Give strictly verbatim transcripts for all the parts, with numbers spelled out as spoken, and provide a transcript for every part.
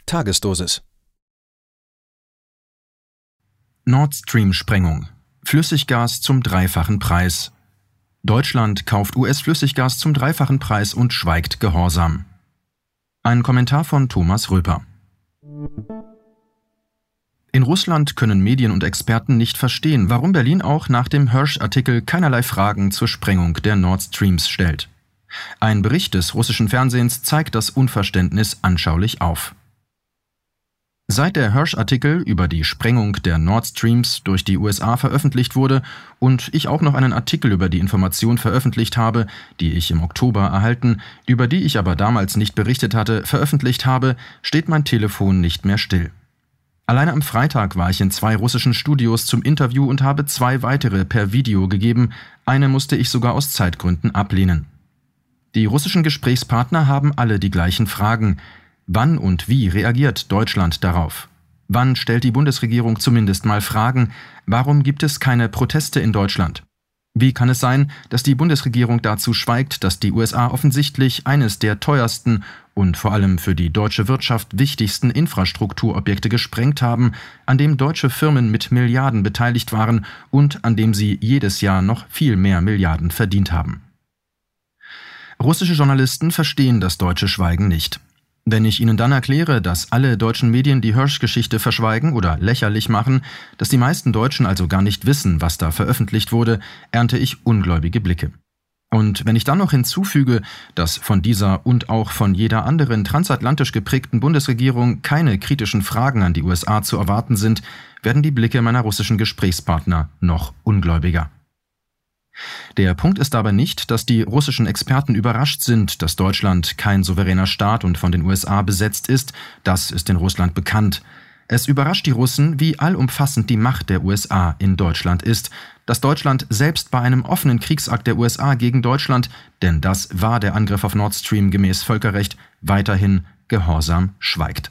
Tagesdosis. Nord Stream-Sprengung. Flüssiggas zum dreifachen Preis. Deutschland kauft U S-Flüssiggas zum dreifachen Preis und schweigt gehorsam. Ein Kommentar von Thomas Röper. In Russland können Medien und Experten nicht verstehen, warum Berlin auch nach dem Hersh-Artikel keinerlei Fragen zur Sprengung der Nord Streams stellt. Ein Bericht des russischen Fernsehens zeigt das Unverständnis anschaulich auf. Seit der Hersh-Artikel über die Sprengung der Nord Streams durch die U S A veröffentlicht wurde und ich auch noch einen Artikel über die Information veröffentlicht habe, die ich im Oktober erhalten, über die ich aber damals nicht berichtet hatte, veröffentlicht habe, steht mein Telefon nicht mehr still. Alleine am Freitag war ich in zwei russischen Studios zum Interview und habe zwei weitere per Video gegeben, eine musste ich sogar aus Zeitgründen ablehnen. Die russischen Gesprächspartner haben alle die gleichen Fragen. Wann und wie reagiert Deutschland darauf? Wann stellt die Bundesregierung zumindest mal Fragen? Warum gibt es keine Proteste in Deutschland? Wie kann es sein, dass die Bundesregierung dazu schweigt, dass die U S A offensichtlich eines der teuersten und vor allem für die deutsche Wirtschaft wichtigsten Infrastrukturobjekte gesprengt haben, an dem deutsche Firmen mit Milliarden beteiligt waren und an dem sie jedes Jahr noch viel mehr Milliarden verdient haben? Russische Journalisten verstehen das deutsche Schweigen nicht. Wenn ich Ihnen dann erkläre, dass alle deutschen Medien die Hersh-Geschichte verschweigen oder lächerlich machen, dass die meisten Deutschen also gar nicht wissen, was da veröffentlicht wurde, ernte ich ungläubige Blicke. Und wenn ich dann noch hinzufüge, dass von dieser und auch von jeder anderen transatlantisch geprägten Bundesregierung keine kritischen Fragen an die U S A zu erwarten sind, werden die Blicke meiner russischen Gesprächspartner noch ungläubiger. Der Punkt ist aber nicht, dass die russischen Experten überrascht sind, dass Deutschland kein souveräner Staat und von den U S A besetzt ist. Das ist in Russland bekannt. Es überrascht die Russen, wie allumfassend die Macht der U S A in Deutschland ist, dass Deutschland selbst bei einem offenen Kriegsakt der U S A gegen Deutschland, denn das war der Angriff auf Nord Stream gemäß Völkerrecht, weiterhin gehorsam schweigt.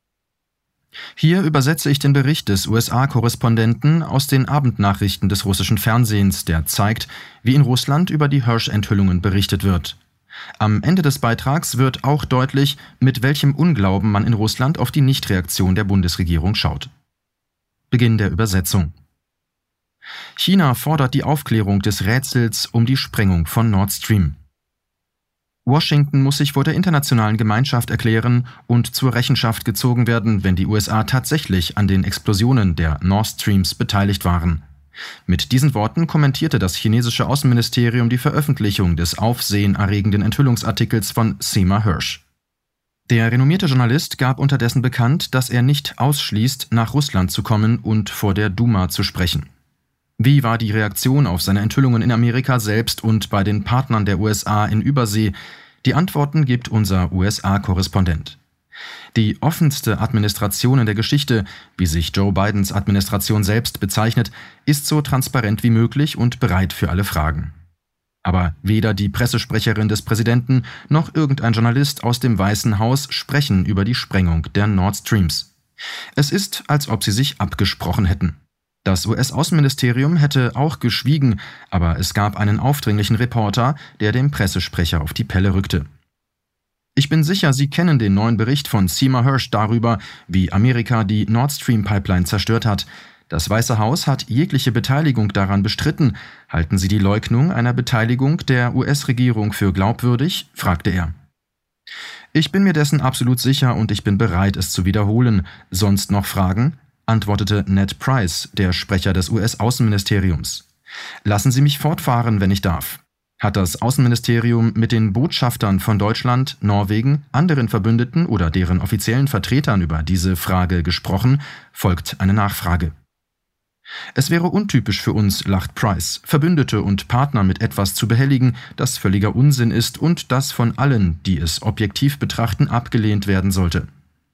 Hier übersetze ich den Bericht des U S A-Korrespondenten aus den Abendnachrichten des russischen Fernsehens, der zeigt, wie in Russland über die Hersh-Enthüllungen berichtet wird. Am Ende des Beitrags wird auch deutlich, mit welchem Unglauben man in Russland auf die Nichtreaktion der Bundesregierung schaut. Beginn der Übersetzung. China fordert die Aufklärung des Rätsels um die Sprengung von Nord Stream. Washington muss sich vor der internationalen Gemeinschaft erklären und zur Rechenschaft gezogen werden, wenn die U S A tatsächlich an den Explosionen der Nord Streams beteiligt waren. Mit diesen Worten kommentierte das chinesische Außenministerium die Veröffentlichung des aufsehenerregenden Enthüllungsartikels von Seymour Hersh. Der renommierte Journalist gab unterdessen bekannt, dass er nicht ausschließt, nach Russland zu kommen und vor der Duma zu sprechen. Wie war die Reaktion auf seine Enthüllungen in Amerika selbst und bei den Partnern der U S A in Übersee? Die Antworten gibt unser U S A-Korrespondent. Die offenste Administration in der Geschichte, wie sich Joe Bidens Administration selbst bezeichnet, ist so transparent wie möglich und bereit für alle Fragen. Aber weder die Pressesprecherin des Präsidenten noch irgendein Journalist aus dem Weißen Haus sprechen über die Sprengung der Nord Streams. Es ist, als ob sie sich abgesprochen hätten. Das U S-Außenministerium hätte auch geschwiegen, aber es gab einen aufdringlichen Reporter, der dem Pressesprecher auf die Pelle rückte. Ich bin sicher, Sie kennen den neuen Bericht von Seymour Hersh darüber, wie Amerika die Nord Stream Pipeline zerstört hat. Das Weiße Haus hat jegliche Beteiligung daran bestritten. Halten Sie die Leugnung einer Beteiligung der U S-Regierung für glaubwürdig?, fragte er. Ich bin mir dessen absolut sicher und ich bin bereit, es zu wiederholen. Sonst noch Fragen?, antwortete Ned Price, der Sprecher des U S-Außenministeriums. Lassen Sie mich fortfahren, wenn ich darf. Hat das Außenministerium mit den Botschaftern von Deutschland, Norwegen, anderen Verbündeten oder deren offiziellen Vertretern über diese Frage gesprochen? Folgt eine Nachfrage. Es wäre untypisch für uns, lacht Price, Verbündete und Partner mit etwas zu behelligen, das völliger Unsinn ist und das von allen, die es objektiv betrachten, abgelehnt werden sollte.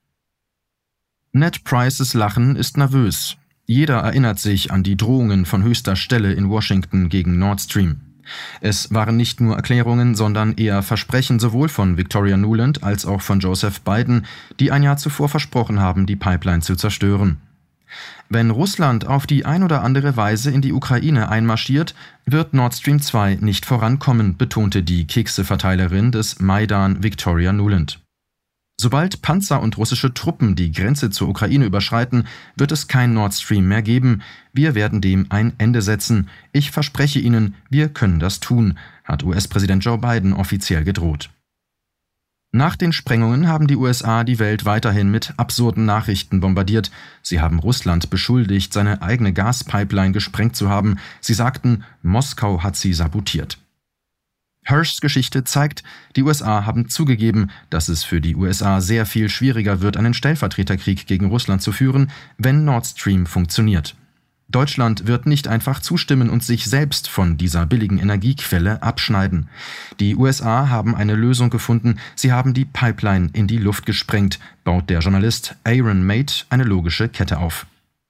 Ned Prices Lachen ist nervös. Jeder erinnert sich an die Drohungen von höchster Stelle in Washington gegen Nord Stream. Es waren nicht nur Erklärungen, sondern eher Versprechen sowohl von Victoria Nuland als auch von Joseph Biden, die ein Jahr zuvor versprochen haben, die Pipeline zu zerstören. Wenn Russland auf die ein oder andere Weise in die Ukraine einmarschiert, wird Nord Stream zwei nicht vorankommen, betonte die Kekseverteilerin des Maidan Victoria Nuland. Sobald Panzer und russische Truppen die Grenze zur Ukraine überschreiten, wird es kein Nord Stream mehr geben. Wir werden dem ein Ende setzen. Ich verspreche Ihnen, wir können das tun, hat U S-Präsident Joe Biden offiziell gedroht. Nach den Sprengungen haben die U S A die Welt weiterhin mit absurden Nachrichten bombardiert. Sie haben Russland beschuldigt, seine eigene Gaspipeline gesprengt zu haben. Sie sagten, Moskau hat sie sabotiert. Hershs Geschichte zeigt, die U S A haben zugegeben, dass es für die U S A sehr viel schwieriger wird, einen Stellvertreterkrieg gegen Russland zu führen, wenn Nord Stream funktioniert. Deutschland wird nicht einfach zustimmen und sich selbst von dieser billigen Energiequelle abschneiden. Die U S A haben eine Lösung gefunden, sie haben die Pipeline in die Luft gesprengt, baut der Journalist Aaron Mate eine logische Kette auf.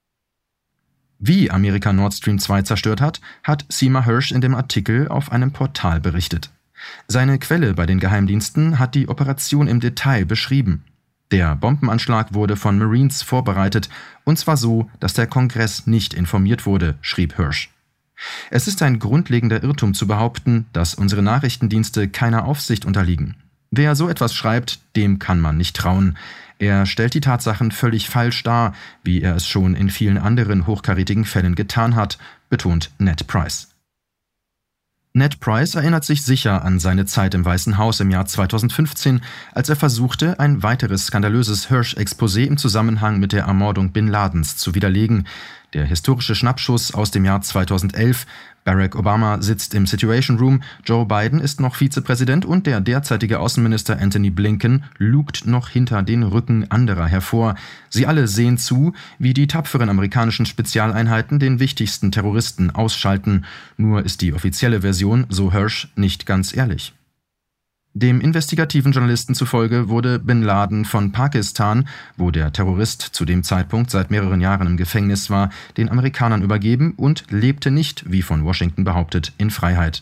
Wie Amerika Nord Stream zwei zerstört hat, hat Seymour Hersh in dem Artikel auf einem Portal berichtet. Seine Quelle bei den Geheimdiensten hat die Operation im Detail beschrieben. Der Bombenanschlag wurde von Marines vorbereitet, und zwar so, dass der Kongress nicht informiert wurde, schrieb Hersh. Es ist ein grundlegender Irrtum zu behaupten, dass unsere Nachrichtendienste keiner Aufsicht unterliegen. Wer so etwas schreibt, dem kann man nicht trauen. Er stellt die Tatsachen völlig falsch dar, wie er es schon in vielen anderen hochkarätigen Fällen getan hat, betont Ned Price. Ned Price erinnert sich sicher an seine Zeit im Weißen Haus im Jahr zweitausendfünfzehn, als er versuchte, ein weiteres skandalöses Hersh-Exposé im Zusammenhang mit der Ermordung Bin Ladens zu widerlegen. Der historische Schnappschuss aus dem Jahr zweitausendelf, Barack Obama sitzt im Situation Room, Joe Biden ist noch Vizepräsident und der derzeitige Außenminister Antony Blinken lugt noch hinter den Rücken anderer hervor. Sie alle sehen zu, wie die tapferen amerikanischen Spezialeinheiten den wichtigsten Terroristen ausschalten. Nur ist die offizielle Version, so Hersh, nicht ganz ehrlich. Dem investigativen Journalisten zufolge wurde Bin Laden von Pakistan, wo der Terrorist zu dem Zeitpunkt seit mehreren Jahren im Gefängnis war, den Amerikanern übergeben und lebte nicht, wie von Washington behauptet, in Freiheit.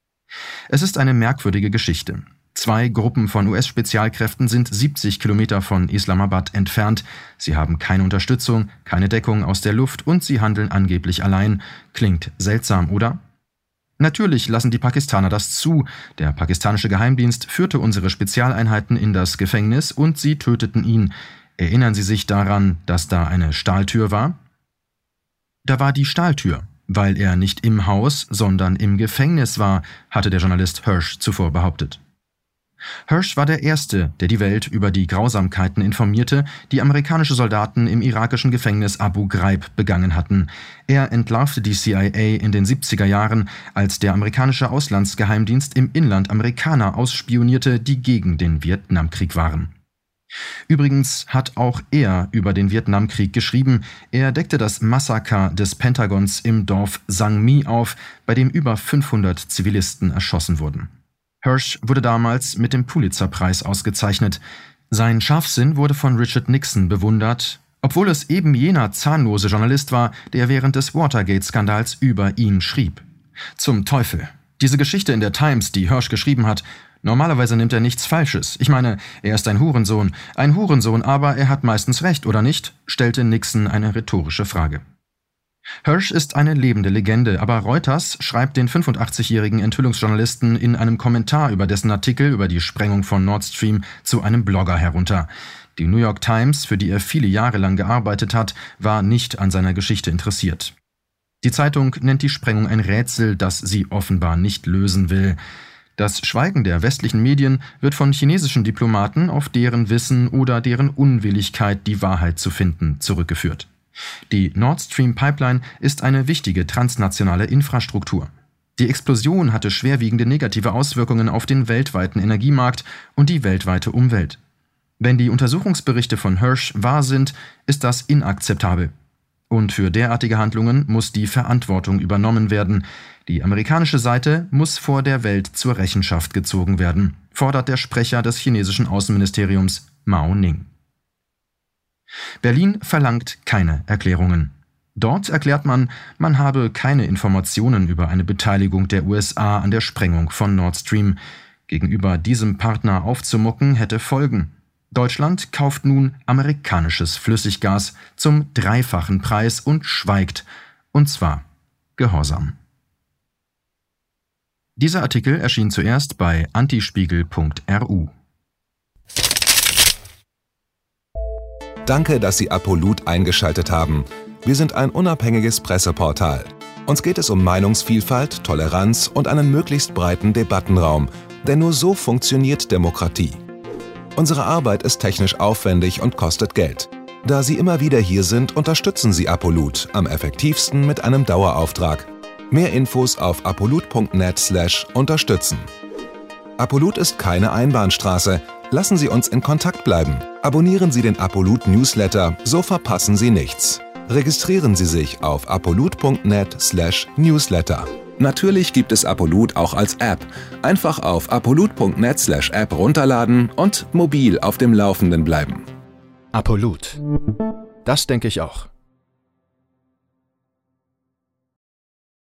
Es ist eine merkwürdige Geschichte. Zwei Gruppen von U S-Spezialkräften sind siebzig Kilometer von Islamabad entfernt. Sie haben keine Unterstützung, keine Deckung aus der Luft und sie handeln angeblich allein. Klingt seltsam, oder? Natürlich lassen die Pakistaner das zu. Der pakistanische Geheimdienst führte unsere Spezialeinheiten in das Gefängnis und sie töteten ihn. Erinnern Sie sich daran, dass da eine Stahltür war? Da war die Stahltür, weil er nicht im Haus, sondern im Gefängnis war, hatte der Journalist Hersh zuvor behauptet. Hersh war der Erste, der die Welt über die Grausamkeiten informierte, die amerikanische Soldaten im irakischen Gefängnis Abu Ghraib begangen hatten. Er entlarvte die C I A in den siebziger Jahren, als der amerikanische Auslandsgeheimdienst im Inland Amerikaner ausspionierte, die gegen den Vietnamkrieg waren. Übrigens hat auch er über den Vietnamkrieg geschrieben. Er deckte das Massaker des Pentagons im Dorf Sang My auf, bei dem über fünfhundert Zivilisten erschossen wurden. Hersh wurde damals mit dem Pulitzer-Preis ausgezeichnet. Sein Scharfsinn wurde von Richard Nixon bewundert, obwohl es eben jener zahnlose Journalist war, der während des Watergate-Skandals über ihn schrieb. Zum Teufel! Diese Geschichte in der Times, die Hersh geschrieben hat, normalerweise nimmt er nichts Falsches. Ich meine, er ist ein Hurensohn. Ein Hurensohn, aber er hat meistens recht, oder nicht? Stellte Nixon eine rhetorische Frage. Hersh ist eine lebende Legende, aber Reuters schreibt den fünfundachtzigjährigen Enthüllungsjournalisten in einem Kommentar über dessen Artikel über die Sprengung von Nord Stream zu einem Blogger herunter. Die New York Times, für die er viele Jahre lang gearbeitet hat, war nicht an seiner Geschichte interessiert. Die Zeitung nennt die Sprengung ein Rätsel, das sie offenbar nicht lösen will. Das Schweigen der westlichen Medien wird von chinesischen Diplomaten auf deren Wissen oder deren Unwilligkeit, die Wahrheit zu finden, zurückgeführt. Die Nord Stream Pipeline ist eine wichtige transnationale Infrastruktur. Die Explosion hatte schwerwiegende negative Auswirkungen auf den weltweiten Energiemarkt und die weltweite Umwelt. Wenn die Untersuchungsberichte von Hersh wahr sind, ist das inakzeptabel. Und für derartige Handlungen muss die Verantwortung übernommen werden. Die amerikanische Seite muss vor der Welt zur Rechenschaft gezogen werden, fordert der Sprecher des chinesischen Außenministeriums Mao Ning. Berlin verlangt keine Erklärungen. Dort erklärt man, man habe keine Informationen über eine Beteiligung der U S A an der Sprengung von Nord Stream. Gegenüber diesem Partner aufzumucken hätte Folgen. Deutschland kauft nun amerikanisches Flüssiggas zum dreifachen Preis und schweigt, und zwar gehorsam. Dieser Artikel erschien zuerst bei antispiegel punkt r u. Danke, dass Sie Apollut eingeschaltet haben. Wir sind ein unabhängiges Presseportal. Uns geht es um Meinungsvielfalt, Toleranz und einen möglichst breiten Debattenraum, denn nur so funktioniert Demokratie. Unsere Arbeit ist technisch aufwendig und kostet Geld. Da Sie immer wieder hier sind, unterstützen Sie Apollut am effektivsten mit einem Dauerauftrag. Mehr Infos auf apollut punkt net slash unterstützen. Apollut ist keine Einbahnstraße. Lassen Sie uns in Kontakt bleiben. Abonnieren Sie den Apollut Newsletter, so verpassen Sie nichts. Registrieren Sie sich auf apollut punkt net slash newsletter. Natürlich gibt es Apollut auch als App. Einfach auf apollut punkt net slash app runterladen und mobil auf dem Laufenden bleiben. Apollut. Das denke ich auch.